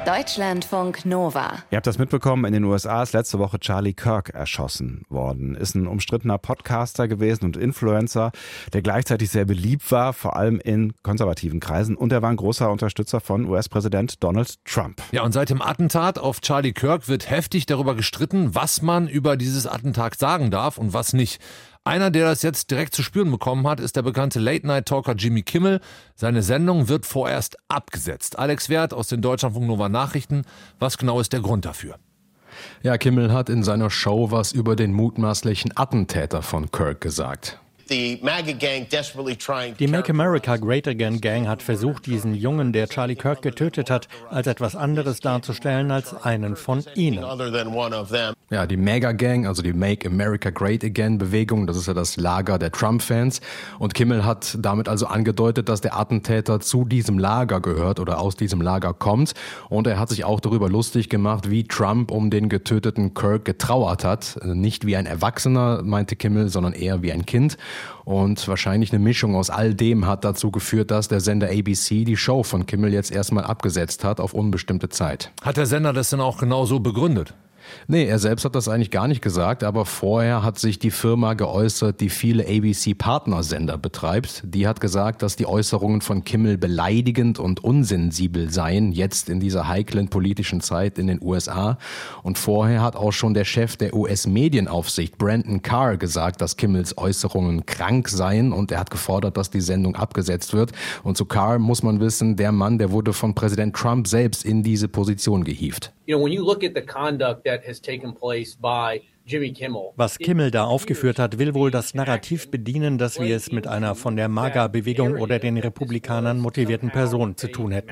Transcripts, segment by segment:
Deutschlandfunk Nova. Ihr habt das mitbekommen, in den USA ist letzte Woche Charlie Kirk erschossen worden. Ist ein umstrittener Podcaster gewesen und Influencer, der gleichzeitig sehr beliebt war, vor allem in konservativen Kreisen. Und er war ein großer Unterstützer von US-Präsident Donald Trump. Ja, und seit dem Attentat auf Charlie Kirk wird heftig darüber gestritten, was man über dieses Attentat sagen darf und was nicht. Einer, der das jetzt direkt zu spüren bekommen hat, ist der bekannte Late-Night-Talker Jimmy Kimmel. Seine Sendung wird vorerst abgesetzt. Alex Werth aus den Deutschlandfunk Nova Nachrichten. Was genau ist der Grund dafür? Ja, Kimmel hat in seiner Show was über den mutmaßlichen Attentäter von Kirk gesagt. Die Make America Great Again Gang hat versucht, diesen Jungen, der Charlie Kirk getötet hat, als etwas anderes darzustellen als einen von ihnen. Ja, die MAGA Gang, also die Make America Great Again Bewegung, das ist ja das Lager der Trump-Fans. Und Kimmel hat damit also angedeutet, dass der Attentäter zu diesem Lager gehört oder aus diesem Lager kommt. Und er hat sich auch darüber lustig gemacht, wie Trump um den getöteten Kirk getrauert hat. Nicht wie ein Erwachsener, meinte Kimmel, sondern eher wie ein Kind. Und wahrscheinlich eine Mischung aus all dem hat dazu geführt, dass der Sender ABC die Show von Kimmel jetzt erstmal abgesetzt hat auf unbestimmte Zeit. Hat der Sender das denn auch genau so begründet? Nee, er selbst hat das eigentlich gar nicht gesagt, aber vorher hat sich die Firma geäußert, die viele ABC-Partnersender betreibt. Die hat gesagt, dass die Äußerungen von Kimmel beleidigend und unsensibel seien, jetzt in dieser heiklen politischen Zeit in den USA. Und vorher hat auch schon der Chef der US-Medienaufsicht, Brandon Carr, gesagt, dass Kimmels Äußerungen krank seien, und er hat gefordert, dass die Sendung abgesetzt wird. Und zu Carr muss man wissen, der Mann, der wurde von Präsident Trump selbst in diese Position gehievt. Was Kimmel da aufgeführt hat, will wohl das Narrativ bedienen, dass wir es mit einer von der MAGA-Bewegung oder den Republikanern motivierten Person zu tun hätten.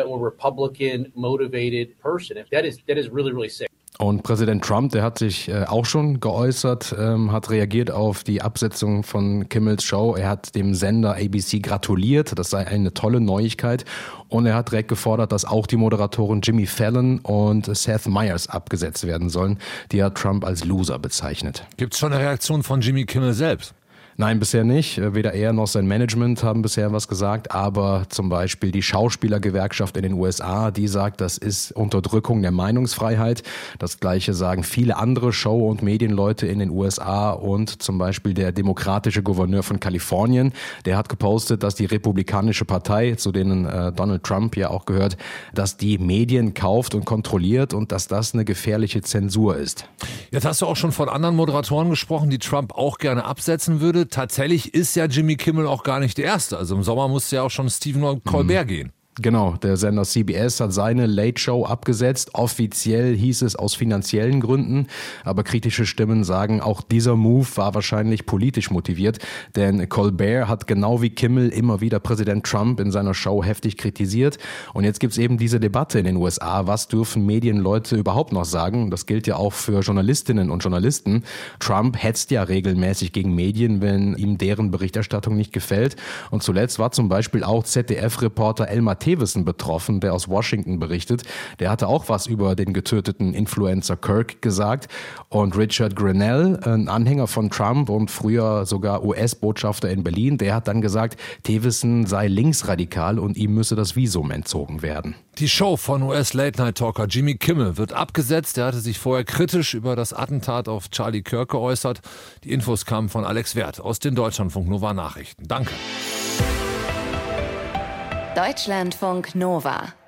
Und Präsident Trump, der hat sich auch schon geäußert, hat reagiert auf die Absetzung von Kimmels Show. Er hat dem Sender ABC gratuliert, das sei eine tolle Neuigkeit. Und er hat direkt gefordert, dass auch die Moderatoren Jimmy Fallon und Seth Meyers abgesetzt werden sollen. Die hat Trump als Loser bezeichnet. Gibt's schon eine Reaktion von Jimmy Kimmel selbst? Nein, bisher nicht. Weder er noch sein Management haben bisher was gesagt, aber zum Beispiel die Schauspielergewerkschaft in den USA, die sagt, das ist Unterdrückung der Meinungsfreiheit. Das Gleiche sagen viele andere Show- und Medienleute in den USA, und zum Beispiel der demokratische Gouverneur von Kalifornien, der hat gepostet, dass die Republikanische Partei, zu denen Donald Trump ja auch gehört, dass die Medien kauft und kontrolliert und dass das eine gefährliche Zensur ist. Jetzt hast du auch schon von anderen Moderatoren gesprochen, die Trump auch gerne absetzen würde. Tatsächlich ist ja Jimmy Kimmel auch gar nicht der Erste. Also im Sommer musste ja auch schon Stephen Colbert gehen. Genau, der Sender CBS hat seine Late Show abgesetzt. Offiziell hieß es aus finanziellen Gründen, aber kritische Stimmen sagen, auch dieser Move war wahrscheinlich politisch motiviert, denn Colbert hat genau wie Kimmel immer wieder Präsident Trump in seiner Show heftig kritisiert. Und jetzt gibt's eben diese Debatte in den USA, was dürfen Medienleute überhaupt noch sagen? Das gilt ja auch für Journalistinnen und Journalisten. Trump hetzt ja regelmäßig gegen Medien, wenn ihm deren Berichterstattung nicht gefällt. Und zuletzt war zum Beispiel auch ZDF-Reporter Elmar Thewissen betroffen, der aus Washington berichtet. Der hatte auch was über den getöteten Influencer Kirk gesagt. Und Richard Grenell, ein Anhänger von Trump und früher sogar US-Botschafter in Berlin, der hat dann gesagt, Thewissen sei linksradikal und ihm müsse das Visum entzogen werden. Die Show von US-Late-Night-Talker Jimmy Kimmel wird abgesetzt. Er hatte sich vorher kritisch über das Attentat auf Charlie Kirk geäußert. Die Infos kamen von Alex Werth aus den Deutschlandfunk Nova Nachrichten. Danke. Deutschlandfunk Nova.